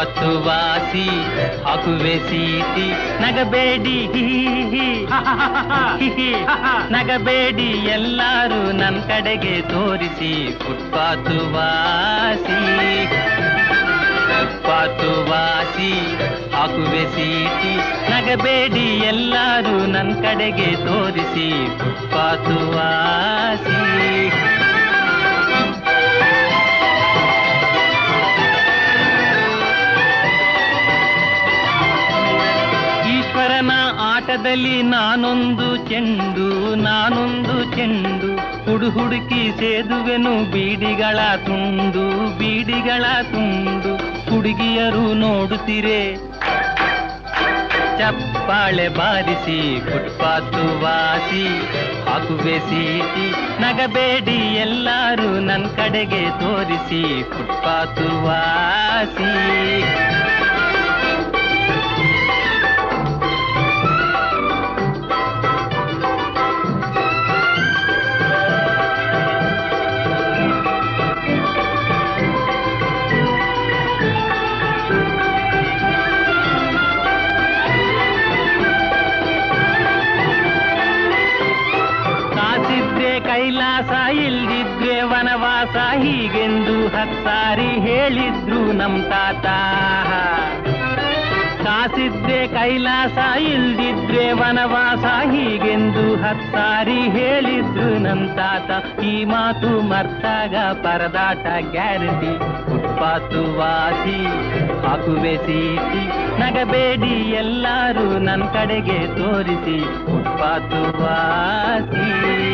footpath ವಾಸಿ ಹಾಕುವೆ ಸೀಟಿ ನಗಬೇಡಿ ನಗಬೇಡಿ ಎಲ್ಲರೂ ನನ್ನ ಕಡೆಗೆ ತೋರಿಸಿ ಫುಟ್ಪಾತ್ ವಾಸಿ ಫುಟ್ಪಾತ್ ವಾಸಿ ಹಾಕುವೆ ಸೀಟಿ ನಗಬೇಡಿ ಎಲ್ಲರೂ ನನ್ನ ಕಡೆಗೆ ತೋರಿಸಿ ಫುಟ್ಪಾತ್ ವಾಸಿ ಈಶ್ವರನ ಆಟದಲ್ಲಿ ನಾನೊಂದು ಚೆಂಡು ಹುಡುಕಿ ಸೇದುವೆನು ಬೀಡಿಗಳ ತುಂಡು ಹುಡುಗಿಯರು ನೋಡುತ್ತೀರೆ ಚಪ್ಪಾಳೆ ಬಾರಿಸಿ ಫುಟ್ಪಾತ್ ವಾಸಿ ಹಾಕುವೆ ಸೀಟಿ ನಗಬೇಡಿ ಎಲ್ಲರೂ ನನ್ನ ಕಡೆಗೆ ತೋರಿಸಿ ಫುಟ್ಪಾತ್ ವಾಸಿ ಕೈಲಾಸ ಇಲ್ದಿದ್ರೆ ವನವಾಸ ಹೀಗೆಂದು 10 ಸಾರಿ ಹೇಳಿದ್ರು ನಮ್ ತಾತ ಕಾಸಿದ್ರೆ ಕೈಲಾಸ ಇಲ್ದಿದ್ರೆ ವನವಾಸ ಹೀಗೆಂದು 10 ಸಾರಿ ಹೇಳಿದ್ರು ನಮ್ ತಾತ ಈ ಮಾತು ಮರ್ತಾಗ ಪರದಾಟ ಗ್ಯಾರಂಟಿ ಫುಟ್ಪಾತ್ ವಾಸಿ ಹಾಕುವೆ ಸೀಟಿ ನಗಬೇಡಿ ಎಲ್ಲರೂ ನನ್ನ ಕಡೆಗೆ ತೋರಿಸಿ ಫುಟ್ಪಾತ್ ವಾಸಿ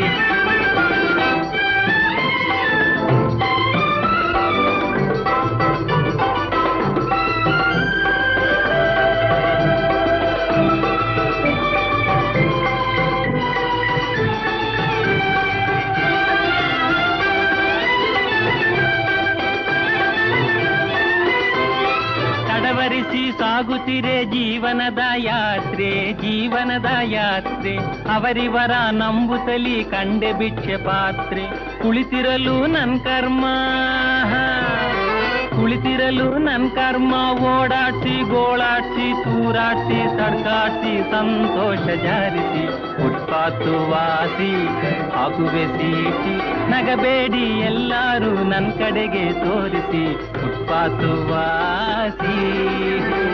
ತಡವರಿಸಿ ಸಾಗುತ್ತಿರೆ ಜೀವನದ ಯಾತ್ರೆ ಅವರಿವರ ನಂಬುತ್ತಲಿ ಕಂಡೆ ಭಿಕ್ಷೆ ಪಾತ್ರೆ ಕುಳಿತಿರಲು ನನ್ ಕರ್ಮ ಓಡಾಡ್ಸಿ ಗೋಳಾಡ್ಸಿ ತೂರಾಡ್ಸಿ ತಡ್ಕಾಡ್ಸಿ ಸಂತೋಷ ಜಾರಿಸಿ ಫುಟ್ಪಾತ್ ವಾಸಿ ಹಾಕುವೆ ಸೀಟಿ ನಗಬೇಡಿ ಎಲ್ಲರೂ ನನ್ನ ಕಡೆಗೆ ತೋರಿಸಿ ಫುಟ್ಪಾತ್ ವಾಸಿ